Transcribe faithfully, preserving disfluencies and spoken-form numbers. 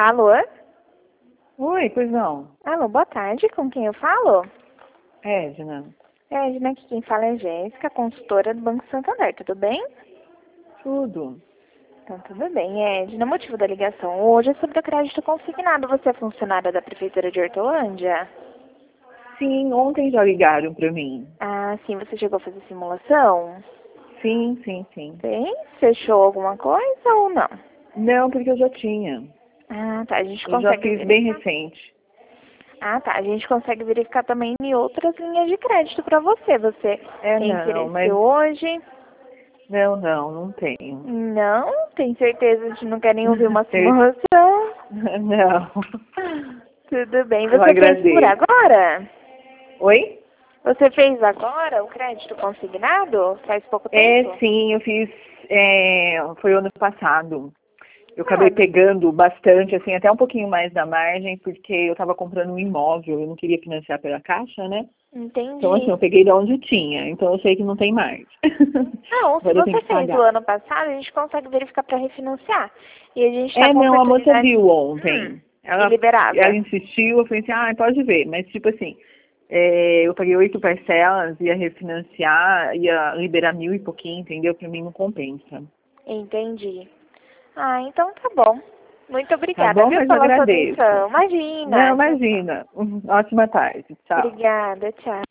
Alô? Oi, pois não. Alô, boa tarde. Com quem eu falo? Edna. Edna, aqui quem fala é Jéssica, consultora do Banco Santander. Tudo bem? Tudo. Então, tudo bem, Edna. O motivo da ligação hoje é sobre o crédito consignado. Você é funcionária da Prefeitura de Hortolândia? Sim, ontem já ligaram pra mim. Ah, sim. Você chegou a fazer simulação? Sim, sim, sim. Bem, fechou alguma coisa ou não? Não, porque eu já tinha. Ah, tá. A gente Eu já consegue fiz bem verificar. recente. Ah, tá. A gente consegue verificar também em outras linhas de crédito para você. Você É, tem não, interesse mas... hoje? Não, não, não tenho. Não? Tem certeza de não quer nem ouvir uma Tem- simulação? Não. Tudo bem. Eu Você fez por agradeço. agora? Oi? Você fez agora o crédito consignado? Faz pouco tempo? É, sim, eu fiz... é, foi ano passado. Eu Ah, acabei pegando bastante, assim, até um pouquinho mais da margem, porque eu estava comprando um imóvel, eu não queria financiar pela Caixa, né? Então, assim, entendi. eu peguei de onde tinha, então eu sei que não tem mais. Não, se Agora eu tenho você que fez o pagar. ano passado, a gente consegue verificar para refinanciar. E a gente está É, com não, a moça oportunidade... viu Hum, ontem. e Ela, ela liberava. insistiu, eu falei assim, ah, pode ver. Mas, tipo assim, é, eu paguei oito parcelas, ia refinanciar, ia liberar mil e pouquinho, entendeu? Pra mim não compensa. Entendi. Ah, então tá bom. Muito Tá obrigada, bom? viu, Mas eu pela sua agradeço. atenção. Não, Imagina. Tchau, tchau. imagina. Ótima tarde. Tchau. Obrigada, tchau.